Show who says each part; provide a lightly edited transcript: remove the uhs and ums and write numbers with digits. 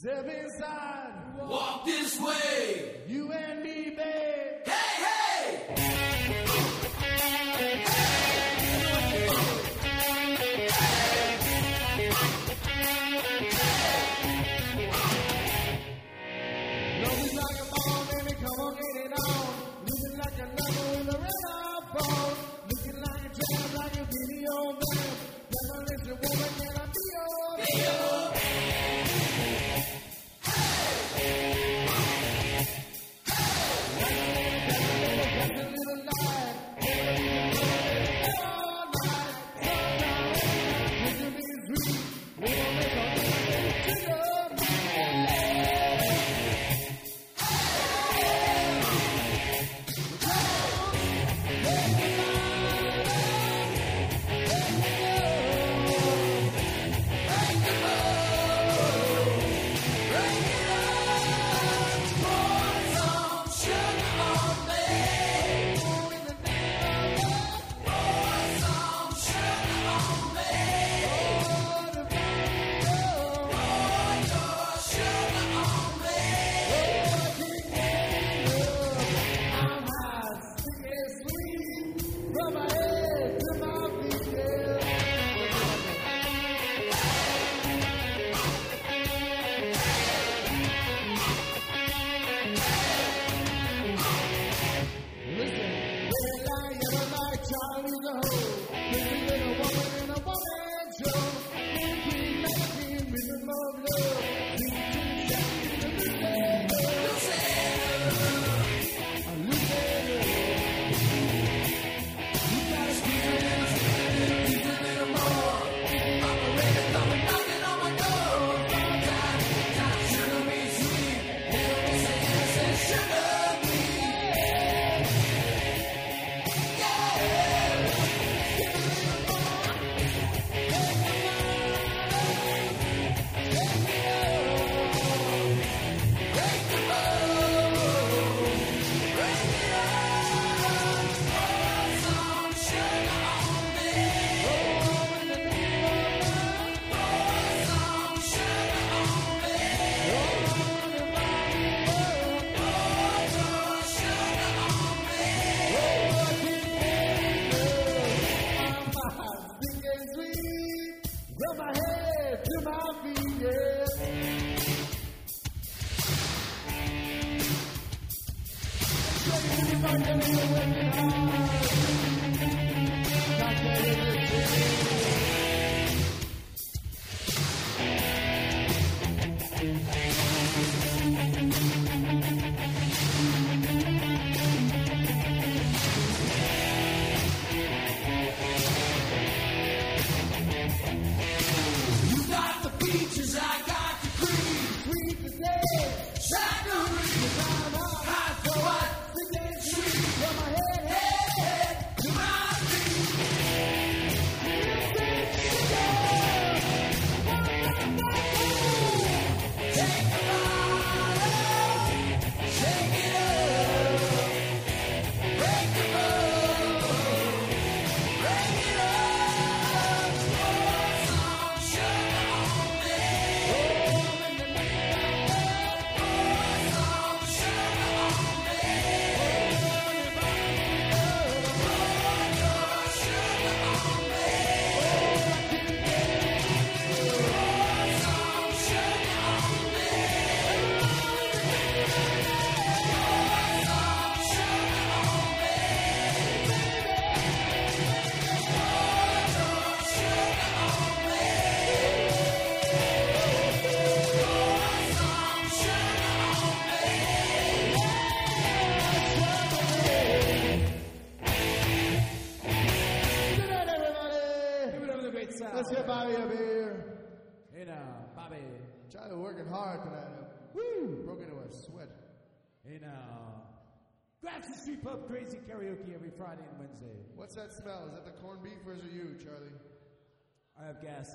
Speaker 1: Step inside.
Speaker 2: Walk this way.
Speaker 1: You and me, babe.
Speaker 2: Hey, hey!
Speaker 1: Love is like a ball, baby, come on, get it on. Looking like a lover with a red phone. Looking like a jam, like a video man. Never listen, woman, can I be your from my head to my feet, yeah.
Speaker 2: Peaches, I got the cream.
Speaker 1: Sweet today,
Speaker 2: Saccharin. Hot for what?
Speaker 1: sweet from my head,
Speaker 2: Head to my feet. Take the bottle, shake it up, break the mold, break it up, pour some sugar on me, pour some sugar on me, pour your sugar on me, pour some sugar on me.
Speaker 1: Let's get Bobby up here.
Speaker 3: Hey now, Bobby.
Speaker 1: Charlie working hard tonight. Woo! Broke into a sweat.
Speaker 3: Hey now. Grafton Street Pub Crazy Karaoke every Friday and Wednesday.
Speaker 1: What's that smell? Is that the corned beef or is it you, Charlie?
Speaker 3: I have gas.